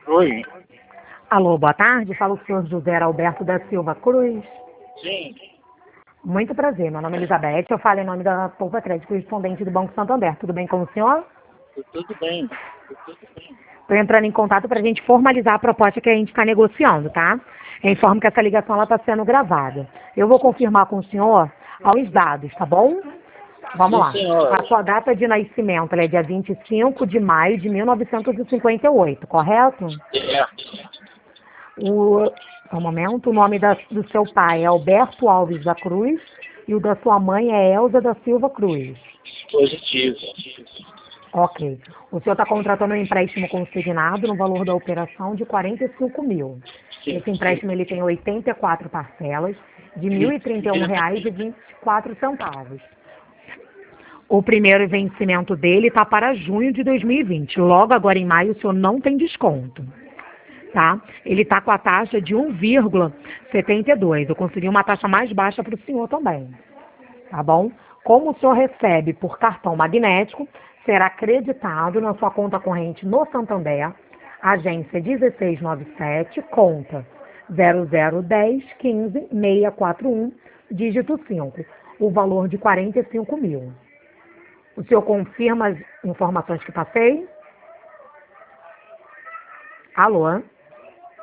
Oi. Alô, boa tarde. Fala o senhor José Alberto da Silva Cruz. Sim. Muito prazer. Meu nome é Elizabeth. Eu falo em nome da Poupa Crédito, correspondente do Banco Santander. Tudo bem com o senhor? Tudo bem. Estou entrando em contato para a gente formalizar a proposta que a gente está negociando, tá? Eu informo que essa ligação está sendo gravada. Eu vou confirmar com o senhor alguns dados, tá bom? Vamos Sim, lá. senhora. A sua data de nascimento ela é dia 25 de maio de 1958, correto? Só um momento. O nome do seu pai é Alberto Alves da Cruz e o da sua mãe é Elza da Silva Cruz. Positivo. Ok. O senhor está contratando um empréstimo consignado no valor da operação de 45 mil. Sim. Esse empréstimo ele tem 84 parcelas de R$ 1.031,24. O primeiro vencimento dele está para junho de 2020. Logo agora em maio o senhor não tem desconto. Tá? Ele está com a taxa de 1,72. Eu consegui uma taxa mais baixa para o senhor também. Tá bom? Como o senhor recebe por cartão magnético, será creditado na sua conta corrente no Santander, agência 1697, conta 001015-641, dígito 5, o valor de 45 mil. O senhor confirma as informações que passei? Alô?